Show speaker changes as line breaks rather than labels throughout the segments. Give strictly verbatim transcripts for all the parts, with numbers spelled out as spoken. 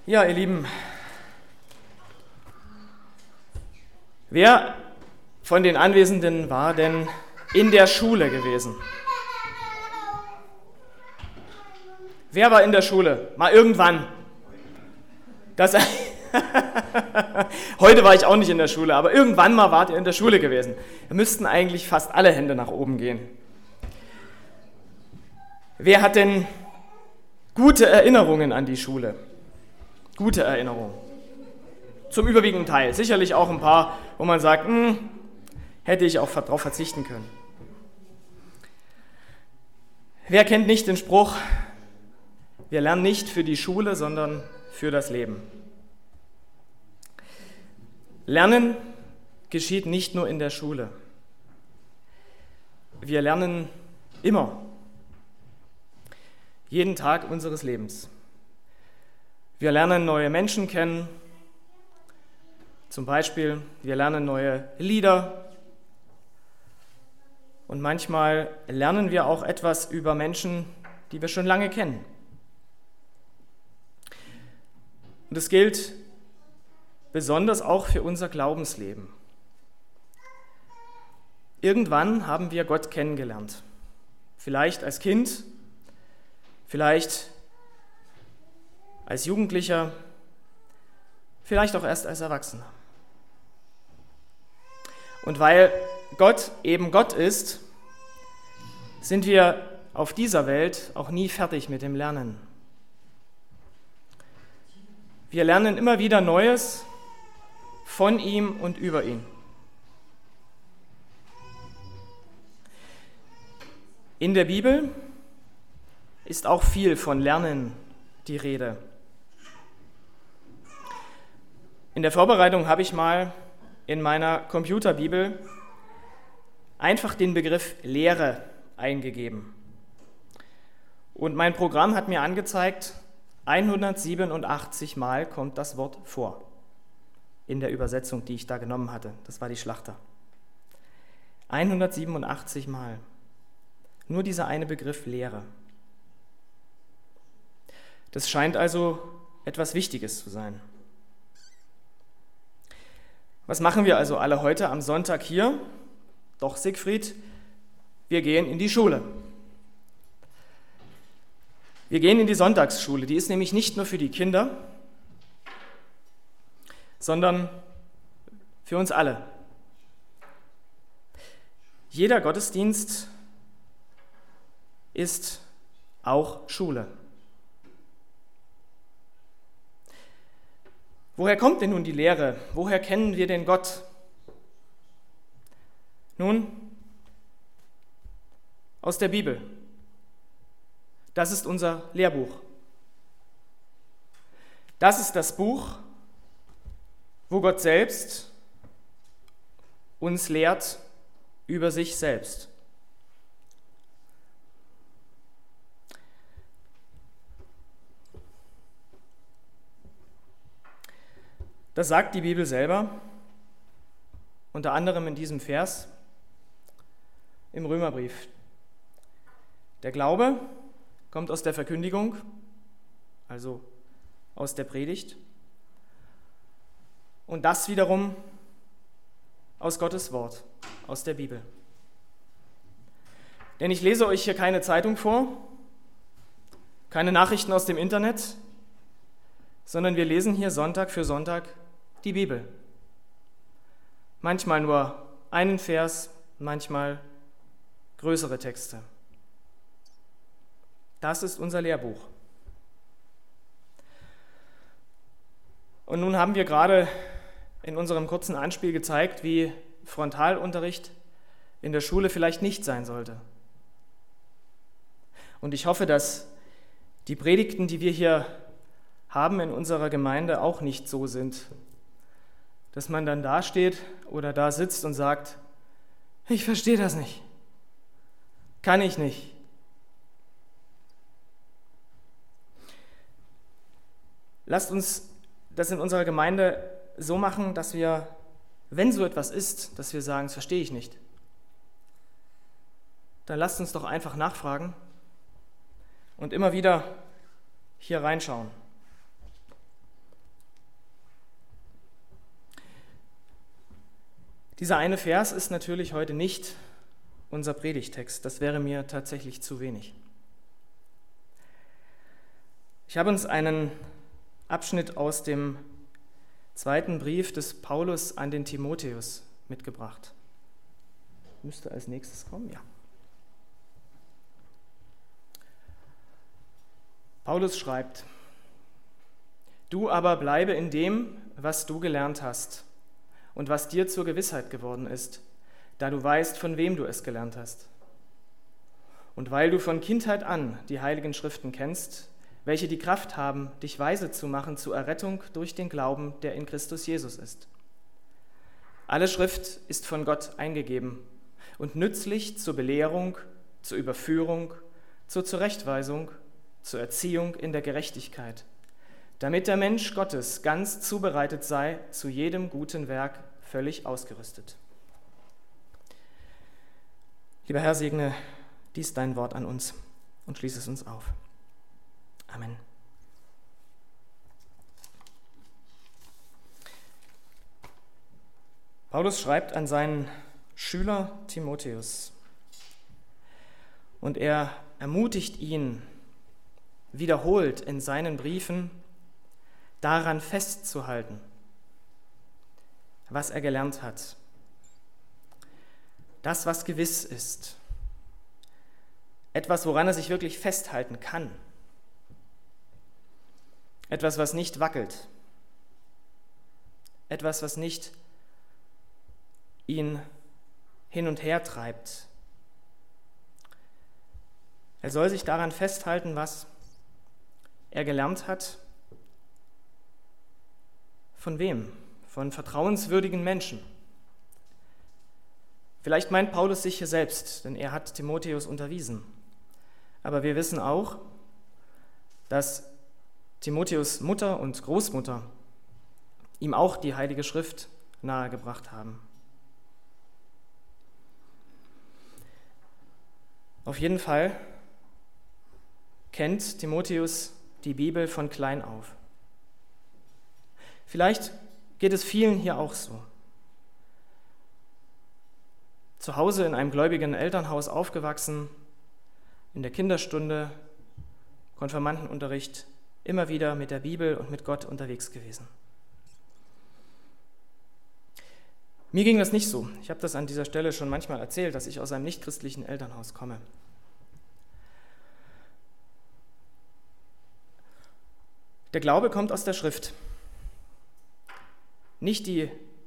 Ja, ihr Lieben, wer von den Anwesenden war denn in der Schule gewesen? Wer war in der Schule? Mal irgendwann. Das Heute war ich auch nicht in der Schule, aber irgendwann mal wart ihr in der Schule gewesen. Da müssten eigentlich fast alle Hände nach oben gehen. Wer hat denn gute Erinnerungen an die Schule? Gute Erinnerungen. Zum überwiegenden Teil. Sicherlich auch ein paar, wo man sagt, hm, hätte ich auch darauf verzichten können. Wer kennt nicht den Spruch, wir lernen nicht für die Schule, sondern für das Leben? Lernen geschieht nicht nur in der Schule. Wir lernen immer, jeden Tag unseres Lebens. Wir lernen neue Menschen kennen, zum Beispiel, wir lernen neue Lieder und manchmal lernen wir auch etwas über Menschen, die wir schon lange kennen. Und das gilt besonders auch für unser Glaubensleben. Irgendwann haben wir Gott kennengelernt. Vielleicht als Kind, vielleicht als Jugendlicher, vielleicht auch erst als Erwachsener. Und weil Gott eben Gott ist, sind wir auf dieser Welt auch nie fertig mit dem Lernen. Wir lernen immer wieder Neues von ihm und über ihn. In der Bibel ist auch viel von Lernen die Rede. In der Vorbereitung habe ich mal in meiner Computerbibel einfach den Begriff Lehre eingegeben. Und mein Programm hat mir angezeigt, hundertsiebenundachtzig Mal kommt das Wort vor. In der Übersetzung, die ich da genommen hatte. Das war die Schlachter. hundertsiebenundachtzig Mal. Nur dieser eine Begriff Lehre. Das scheint also etwas Wichtiges zu sein. Was machen wir also alle heute am Sonntag hier? Doch, Siegfried, wir gehen in die Schule. Wir gehen in die Sonntagsschule. Die ist nämlich nicht nur für die Kinder, sondern für uns alle. Jeder Gottesdienst ist auch Schule. Woher kommt denn nun die Lehre? Woher kennen wir denn Gott? Nun, aus der Bibel. Das ist unser Lehrbuch. Das ist das Buch, wo Gott selbst uns lehrt über sich selbst. Das sagt die Bibel selber, unter anderem in diesem Vers im Römerbrief. Der Glaube kommt aus der Verkündigung, also aus der Predigt, und das wiederum aus Gottes Wort, aus der Bibel. Denn ich lese euch hier keine Zeitung vor, keine Nachrichten aus dem Internet, sondern wir lesen hier Sonntag für Sonntag die Bibel. Manchmal nur einen Vers, manchmal größere Texte. Das ist unser Lehrbuch. Und nun haben wir gerade in unserem kurzen Anspiel gezeigt, wie Frontalunterricht in der Schule vielleicht nicht sein sollte. Und ich hoffe, dass die Predigten, die wir hier haben in unserer Gemeinde, auch nicht so sind, dass man dann da steht oder da sitzt und sagt, ich verstehe das nicht, kann ich nicht. Lasst uns das in unserer Gemeinde so machen, dass wir, wenn so etwas ist, dass wir sagen, das verstehe ich nicht, dann lasst uns doch einfach nachfragen und immer wieder hier reinschauen. Dieser eine Vers ist natürlich heute nicht unser Predigtext. Das wäre mir tatsächlich zu wenig. Ich habe uns einen Abschnitt aus dem zweiten Brief des Paulus an den Timotheus mitgebracht. Müsste als nächstes kommen, ja. Paulus schreibt: Du aber bleibe in dem, was du gelernt hast und was dir zur Gewissheit geworden ist, da du weißt, von wem du es gelernt hast. Und weil du von Kindheit an die Heiligen Schriften kennst, welche die Kraft haben, dich weise zu machen zur Errettung durch den Glauben, der in Christus Jesus ist. Alle Schrift ist von Gott eingegeben und nützlich zur Belehrung, zur Überführung, zur Zurechtweisung, zur Erziehung in der Gerechtigkeit, damit der Mensch Gottes ganz zubereitet sei, zu jedem guten Werk völlig ausgerüstet. Lieber Herr, segne dies dein Wort an uns und schließe es uns auf. Amen. Paulus schreibt an seinen Schüler Timotheus und er ermutigt ihn wiederholt in seinen Briefen daran festzuhalten, was er gelernt hat. Das, was gewiss ist. Etwas, woran er sich wirklich festhalten kann. Etwas, was nicht wackelt. Etwas, was nicht ihn hin und her treibt. Er soll sich daran festhalten, was er gelernt hat. Von wem? Von vertrauenswürdigen Menschen. Vielleicht meint Paulus sich hier selbst, denn er hat Timotheus unterwiesen. Aber wir wissen auch, dass Timotheus Mutter und Großmutter ihm auch die Heilige Schrift nahegebracht haben. Auf jeden Fall kennt Timotheus die Bibel von klein auf. Vielleicht geht es vielen hier auch so. Zu Hause in einem gläubigen Elternhaus aufgewachsen, in der Kinderstunde, Konfirmandenunterricht, immer wieder mit der Bibel und mit Gott unterwegs gewesen. Mir ging das nicht so. Ich habe das an dieser Stelle schon manchmal erzählt, dass ich aus einem nichtchristlichen Elternhaus komme. Der Glaube kommt aus der Schrift. Nicht die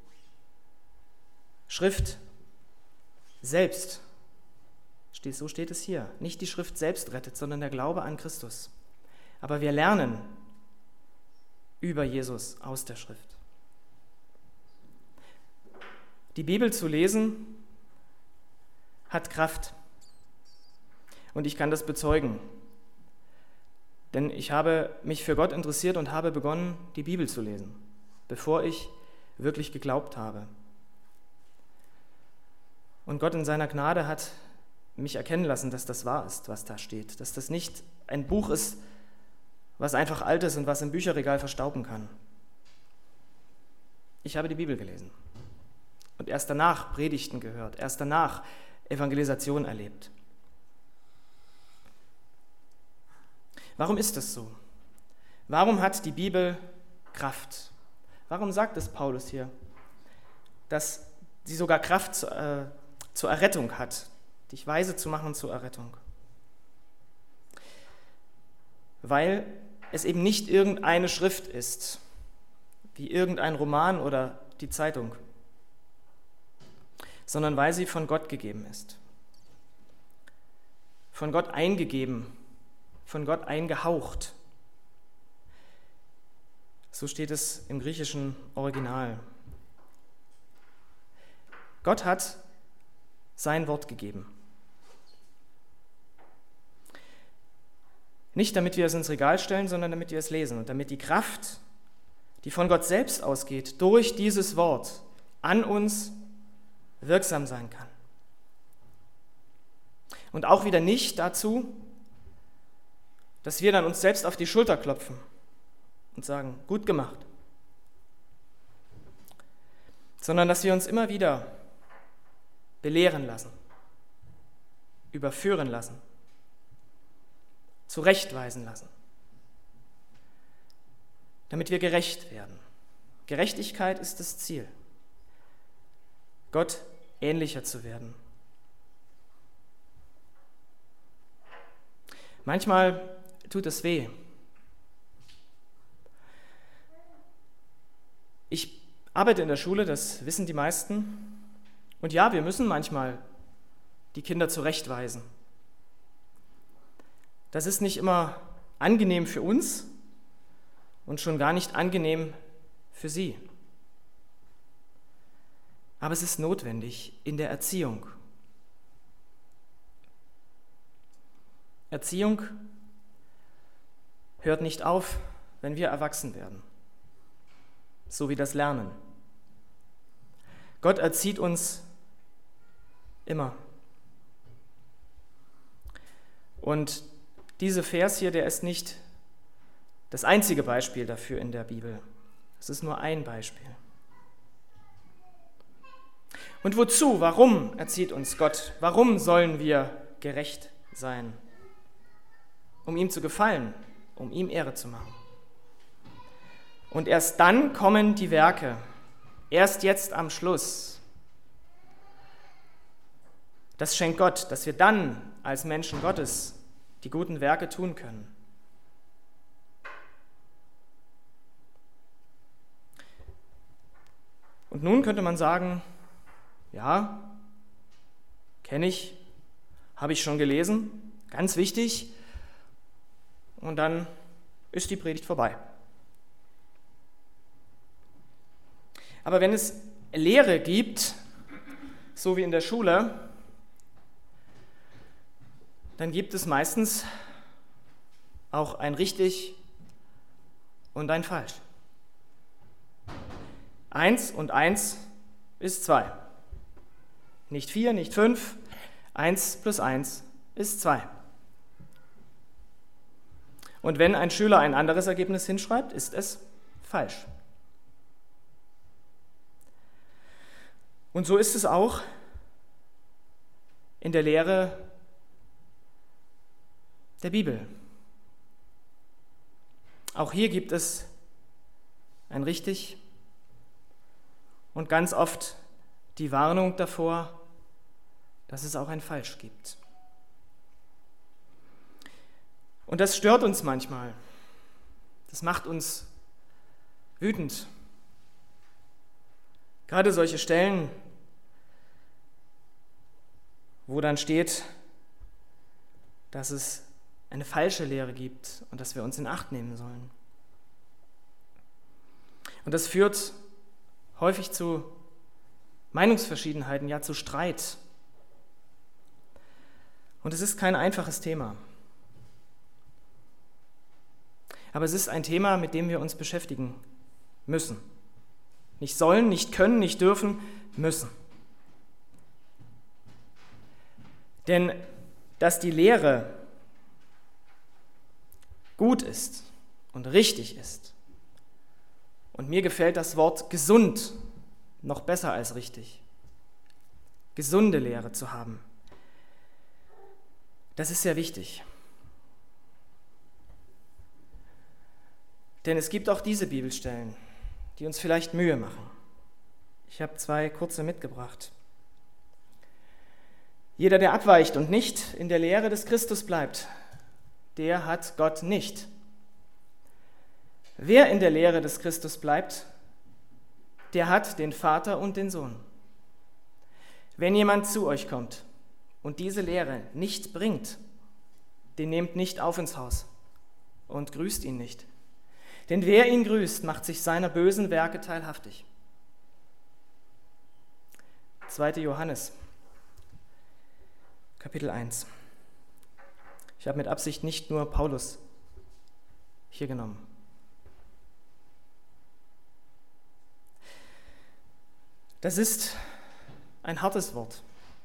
Schrift selbst, so steht es hier, nicht die Schrift selbst rettet, sondern der Glaube an Christus. Aber wir lernen über Jesus aus der Schrift. Die Bibel zu lesen hat Kraft. Und ich kann das bezeugen. Denn ich habe mich für Gott interessiert und habe begonnen, die Bibel zu lesen, bevor ich wirklich geglaubt habe. Und Gott in seiner Gnade hat mich erkennen lassen, dass das wahr ist, was da steht. Dass das nicht ein Buch ist, was einfach alt ist und was im Bücherregal verstauben kann. Ich habe die Bibel gelesen und erst danach Predigten gehört, erst danach Evangelisation erlebt. Warum ist das so? Warum hat die Bibel Kraft? Warum sagt es Paulus hier, dass sie sogar Kraft zu, äh, zur Errettung hat, dich weise zu machen zur Errettung? Weil es eben nicht irgendeine Schrift ist, wie irgendein Roman oder die Zeitung, sondern weil sie von Gott gegeben ist. Von Gott eingegeben, von Gott eingehaucht. So steht es im griechischen Original. Gott hat sein Wort gegeben. Nicht damit wir es ins Regal stellen, sondern damit wir es lesen und damit die Kraft, die von Gott selbst ausgeht, durch dieses Wort an uns wirksam sein kann. Und auch wieder nicht dazu, dass wir dann uns selbst auf die Schulter klopfen und sagen, gut gemacht, sondern dass wir uns immer wieder belehren lassen, überführen lassen, zurechtweisen lassen, damit wir gerecht werden. Gerechtigkeit ist das Ziel, Gott ähnlicher zu werden. Manchmal tut es weh. Ich arbeite in der Schule, das wissen die meisten. Und ja, wir müssen manchmal die Kinder zurechtweisen. Das ist nicht immer angenehm für uns und schon gar nicht angenehm für sie. Aber es ist notwendig in der Erziehung. Erziehung hört nicht auf, wenn wir erwachsen werden, so wie das Lernen. Gott erzieht uns immer. Und dieser Vers hier, der ist nicht das einzige Beispiel dafür in der Bibel. Es ist nur ein Beispiel. Und wozu, warum erzieht uns Gott? Warum sollen wir gerecht sein? Um ihm zu gefallen, um ihm Ehre zu machen. Und erst dann kommen die Werke, erst jetzt am Schluss. Das schenkt Gott, dass wir dann als Menschen Gottes die guten Werke tun können. Und nun könnte man sagen, ja, kenne ich, habe ich schon gelesen, ganz wichtig, und dann ist die Predigt vorbei. Aber wenn es Lehre gibt, so wie in der Schule, dann gibt es meistens auch ein richtig und ein falsch. Eins und eins ist zwei. Nicht vier, nicht fünf. Eins plus eins ist zwei. Und wenn ein Schüler ein anderes Ergebnis hinschreibt, ist es falsch. Und so ist es auch in der Lehre der Bibel. Auch hier gibt es ein richtig und ganz oft die Warnung davor, dass es auch ein falsch gibt. Und das stört uns manchmal. Das macht uns wütend. Gerade solche Stellen, wo dann steht, dass es eine falsche Lehre gibt und dass wir uns in Acht nehmen sollen. Und das führt häufig zu Meinungsverschiedenheiten, ja zu Streit. Und es ist kein einfaches Thema. Aber es ist ein Thema, mit dem wir uns beschäftigen müssen. Nicht sollen, nicht können, nicht dürfen, müssen. Denn dass die Lehre gut ist und richtig ist, und mir gefällt das Wort gesund noch besser als richtig, gesunde Lehre zu haben, das ist sehr wichtig. Denn es gibt auch diese Bibelstellen, die uns vielleicht Mühe machen. Ich habe zwei kurze mitgebracht. Jeder, der abweicht und nicht in der Lehre des Christus bleibt, der hat Gott nicht. Wer in der Lehre des Christus bleibt, der hat den Vater und den Sohn. Wenn jemand zu euch kommt und diese Lehre nicht bringt, den nehmt nicht auf ins Haus und grüßt ihn nicht. Denn wer ihn grüßt, macht sich seiner bösen Werke teilhaftig. zweiter Johannes, Kapitel eins. Ich habe mit Absicht nicht nur Paulus hier genommen. Das ist ein hartes Wort.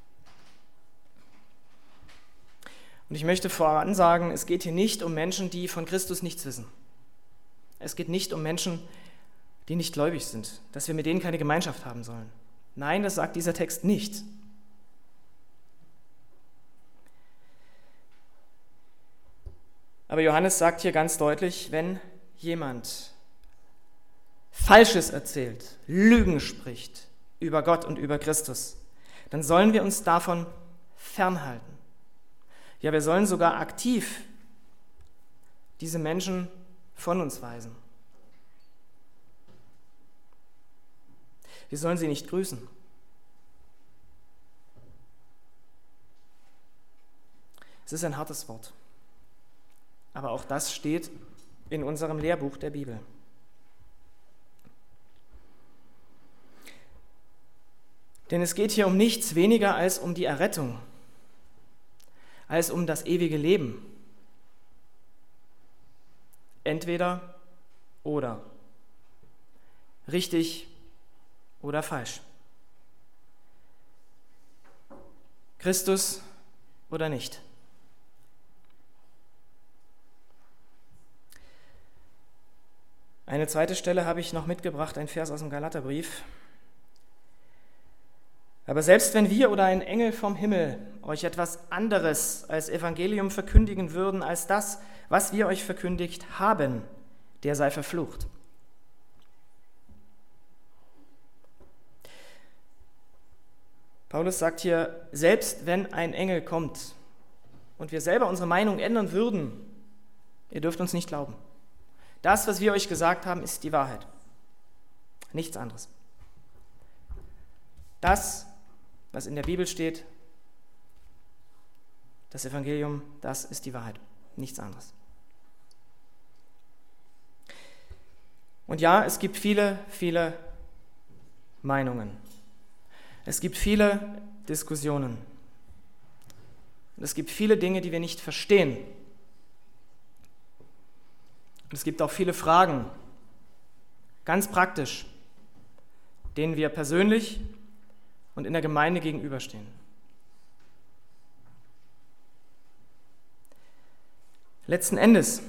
Und ich möchte voran sagen, es geht hier nicht um Menschen, die von Christus nichts wissen. Es geht nicht um Menschen, die nicht gläubig sind, dass wir mit denen keine Gemeinschaft haben sollen. Nein, das sagt dieser Text nicht. Aber Johannes sagt hier ganz deutlich, wenn jemand Falsches erzählt, Lügen spricht über Gott und über Christus, dann sollen wir uns davon fernhalten. Ja, wir sollen sogar aktiv diese Menschen von uns weisen. Wir sollen sie nicht grüßen. Es ist ein hartes Wort, aber auch das steht in unserem Lehrbuch der Bibel. Denn es geht hier um nichts weniger als um die Errettung, als um das ewige Leben. Entweder oder. Richtig oder falsch. Christus oder nicht. Eine zweite Stelle habe ich noch mitgebracht, ein Vers aus dem Galaterbrief. Aber selbst wenn wir oder ein Engel vom Himmel euch etwas anderes als Evangelium verkündigen würden, als das, was wir euch verkündigt haben, der sei verflucht. Paulus sagt hier, selbst wenn ein Engel kommt und wir selber unsere Meinung ändern würden, ihr dürft uns nicht glauben. Das, was wir euch gesagt haben, ist die Wahrheit. Nichts anderes. Das, was in der Bibel steht, das Evangelium, das ist die Wahrheit. Nichts anderes. Und ja, es gibt viele, viele Meinungen. Es gibt viele Diskussionen. Und es gibt viele Dinge, die wir nicht verstehen. Und es gibt auch viele Fragen, ganz praktisch, denen wir persönlich und in der Gemeinde gegenüberstehen. Letzten Endes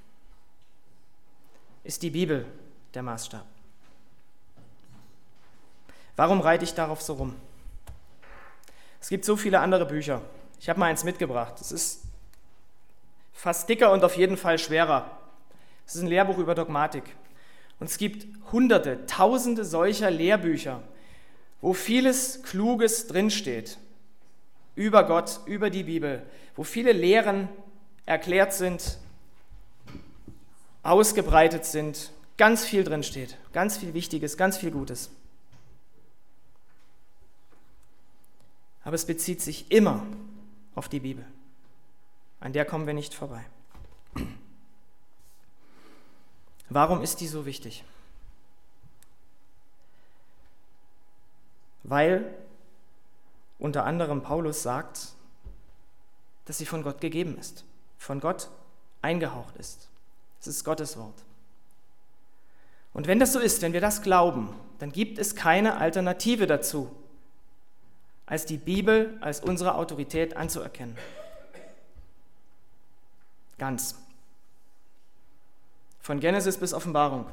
ist die Bibel der Maßstab. Warum reite ich darauf so rum? Es gibt so viele andere Bücher. Ich habe mal eins mitgebracht. Es ist fast dicker und auf jeden Fall schwerer. Es ist ein Lehrbuch über Dogmatik. Und es gibt Hunderte, Tausende solcher Lehrbücher, wo vieles Kluges drinsteht, über Gott, über die Bibel, wo viele Lehren erklärt sind, ausgebreitet sind, ganz viel drinsteht, ganz viel Wichtiges, ganz viel Gutes. Aber es bezieht sich immer auf die Bibel. An der kommen wir nicht vorbei. Warum ist die so wichtig? Weil unter anderem Paulus sagt, dass sie von Gott gegeben ist, von Gott eingehaucht ist. Es ist Gottes Wort. Und wenn das so ist, wenn wir das glauben, dann gibt es keine Alternative dazu, als die Bibel als unsere Autorität anzuerkennen. Ganz. Von Genesis bis Offenbarung.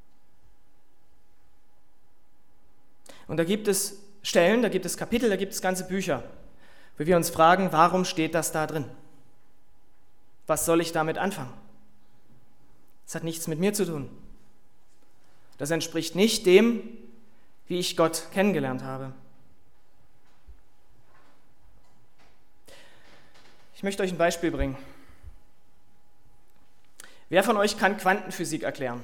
Und da gibt es Stellen, da gibt es Kapitel, da gibt es ganze Bücher, wo wir uns fragen, warum steht das da drin? Was soll ich damit anfangen? Das hat nichts mit mir zu tun. Das entspricht nicht dem, wie ich Gott kennengelernt habe. Ich möchte euch ein Beispiel bringen. Wer von euch kann Quantenphysik erklären?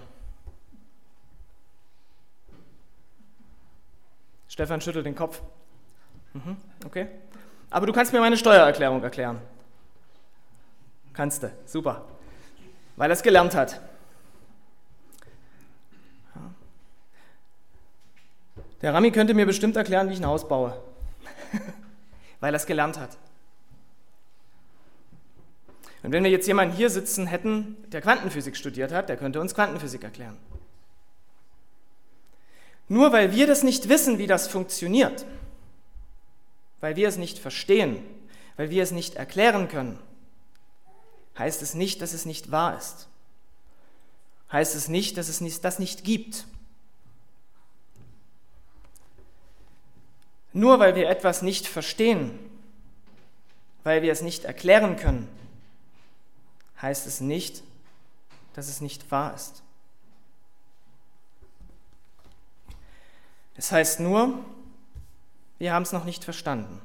Stefan schüttelt den Kopf. Mhm, okay. Aber du kannst mir meine Steuererklärung erklären. Kannst du, super. Weil er es gelernt hat. Der Rami könnte mir bestimmt erklären, wie ich ein Haus baue. Weil er es gelernt hat. Und wenn wir jetzt jemanden hier sitzen hätten, der Quantenphysik studiert hat, der könnte uns Quantenphysik erklären. Nur weil wir das nicht wissen, wie das funktioniert, weil wir es nicht verstehen, weil wir es nicht erklären können, heißt es nicht, dass es nicht wahr ist. Heißt es nicht, dass es das nicht gibt. Nur weil wir etwas nicht verstehen, weil wir es nicht erklären können, heißt es nicht, dass es nicht wahr ist. Es heißt nur, wir haben es noch nicht verstanden.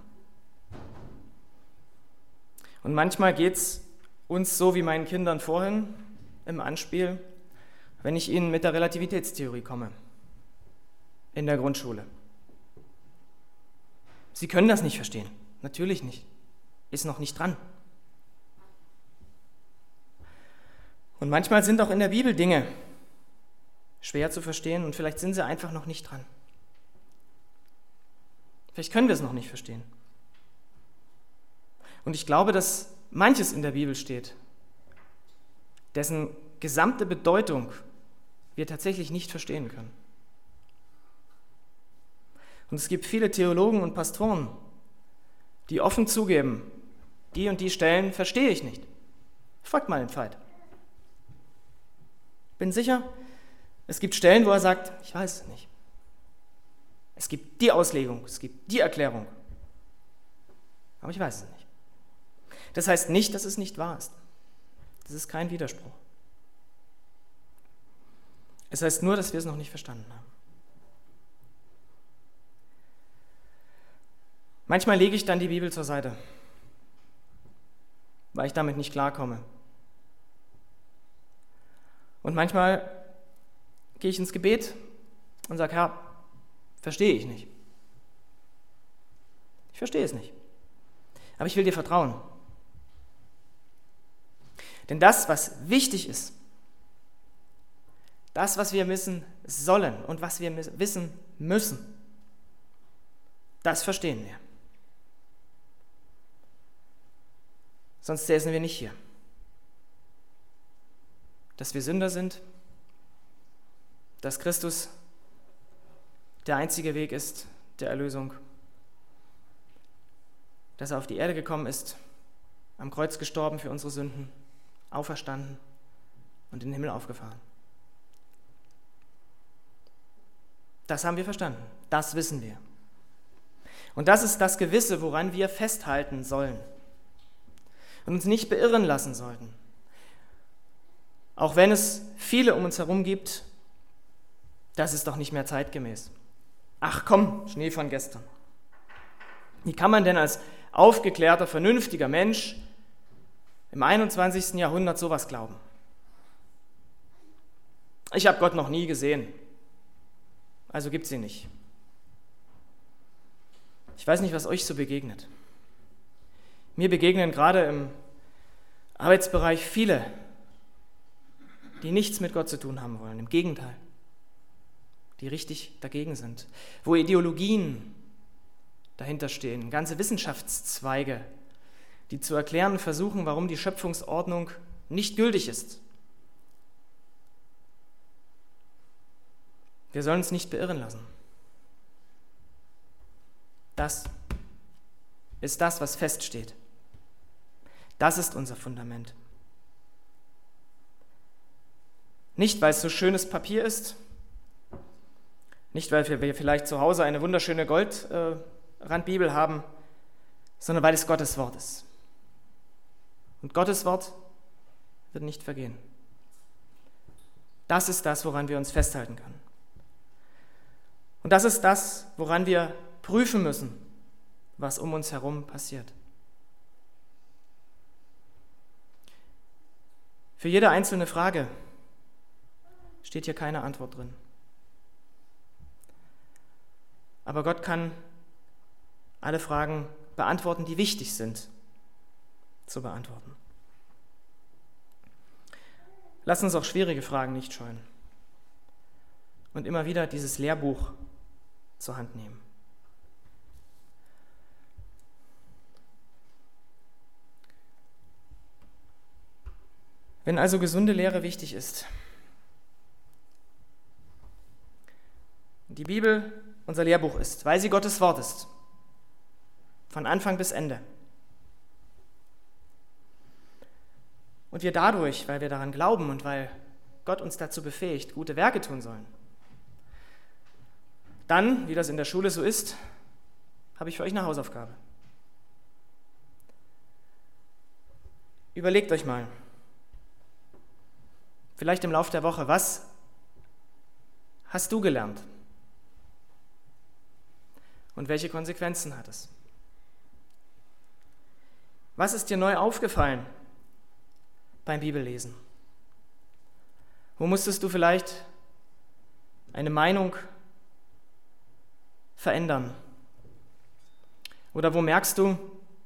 Und manchmal geht es uns so wie meinen Kindern vorhin im Anspiel, wenn ich ihnen mit der Relativitätstheorie komme, in der Grundschule. Sie können das nicht verstehen, natürlich nicht, ist noch nicht dran. Und manchmal sind auch in der Bibel Dinge schwer zu verstehen und vielleicht sind sie einfach noch nicht dran. Vielleicht können wir es noch nicht verstehen. Und ich glaube, dass manches in der Bibel steht, dessen gesamte Bedeutung wir tatsächlich nicht verstehen können. Und es gibt viele Theologen und Pastoren, die offen zugeben, die und die Stellen verstehe ich nicht. Fragt mal den Veit. Bin sicher, es gibt Stellen, wo er sagt, ich weiß es nicht. Es gibt die Auslegung, es gibt die Erklärung, aber ich weiß es nicht. Das heißt nicht, dass es nicht wahr ist. Das ist kein Widerspruch. Es heißt nur, dass wir es noch nicht verstanden haben. Manchmal lege ich dann die Bibel zur Seite, weil ich damit nicht klarkomme. Und manchmal gehe ich ins Gebet und sage, Herr, verstehe ich nicht. Ich verstehe es nicht. Aber ich will dir vertrauen. Denn das, was wichtig ist, das, was wir wissen sollen und was wir wissen müssen, das verstehen wir. Sonst säßen wir nicht hier. Dass wir Sünder sind, dass Christus der einzige Weg ist der Erlösung, dass er auf die Erde gekommen ist, am Kreuz gestorben für unsere Sünden, auferstanden und in den Himmel aufgefahren. Das haben wir verstanden, das wissen wir. Und das ist das Gewisse, woran wir festhalten sollen und uns nicht beirren lassen sollten. Auch wenn es viele um uns herum gibt, das ist doch nicht mehr zeitgemäß. Ach komm, Schnee von gestern. Wie kann man denn als aufgeklärter, vernünftiger Mensch im einundzwanzigsten Jahrhundert sowas glauben? Ich habe Gott noch nie gesehen, also gibt es ihn nicht. Ich weiß nicht, was euch so begegnet. Mir begegnen gerade im Arbeitsbereich viele, die nichts mit Gott zu tun haben wollen, im Gegenteil, die richtig dagegen sind, wo Ideologien dahinter stehen, ganze Wissenschaftszweige, die zu erklären versuchen, warum die Schöpfungsordnung nicht gültig ist. Wir sollen uns nicht beirren lassen. Das ist das, was feststeht. Das ist unser Fundament. Nicht, weil es so schönes Papier ist, nicht, weil wir vielleicht zu Hause eine wunderschöne Goldrandbibel haben, sondern weil es Gottes Wort ist. Und Gottes Wort wird nicht vergehen. Das ist das, woran wir uns festhalten können. Und das ist das, woran wir prüfen müssen, was um uns herum passiert. Für jede einzelne Frage steht hier keine Antwort drin. Aber Gott kann alle Fragen beantworten, die wichtig sind zu beantworten. Lass uns auch schwierige Fragen nicht scheuen und immer wieder dieses Lehrbuch zur Hand nehmen. Wenn also gesunde Lehre wichtig ist, die Bibel unser Lehrbuch ist, weil sie Gottes Wort ist, von Anfang bis Ende. Und wir dadurch, weil wir daran glauben und weil Gott uns dazu befähigt, gute Werke tun sollen, dann, wie das in der Schule so ist, habe ich für euch eine Hausaufgabe. Überlegt euch mal, vielleicht im Laufe der Woche, was hast du gelernt? Und welche Konsequenzen hat es? Was ist dir neu aufgefallen beim Bibellesen? Wo musstest du vielleicht eine Meinung verändern? Oder wo merkst du,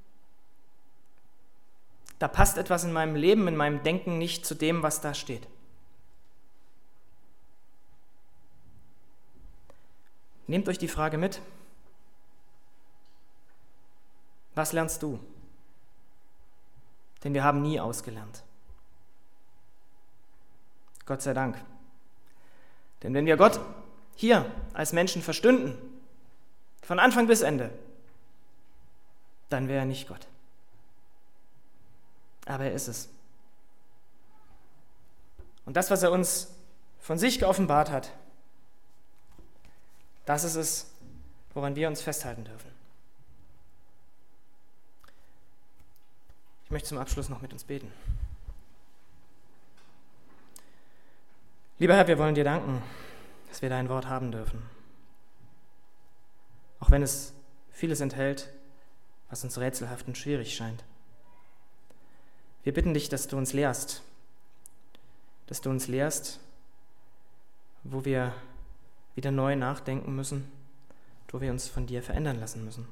da passt etwas in meinem Leben, in meinem Denken nicht zu dem, was da steht? Nehmt euch die Frage mit. Was lernst du? Denn wir haben nie ausgelernt. Gott sei Dank. Denn wenn wir Gott hier als Menschen verstünden, von Anfang bis Ende, dann wäre er nicht Gott. Aber er ist es. Und das, was er uns von sich geoffenbart hat, das ist es, woran wir uns festhalten dürfen. Ich möchte zum Abschluss noch mit uns beten. Lieber Herr, wir wollen dir danken, dass wir dein Wort haben dürfen. Auch wenn es vieles enthält, was uns rätselhaft und schwierig scheint. Wir bitten dich, dass du uns lehrst, dass du uns lehrst, wo wir wieder neu nachdenken müssen, wo wir uns von dir verändern lassen müssen.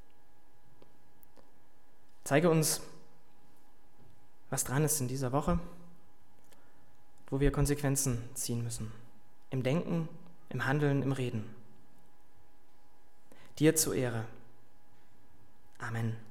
Zeige uns, was dran ist in dieser Woche, wo wir Konsequenzen ziehen müssen, im Denken, im Handeln, im Reden. Dir zur Ehre. Amen.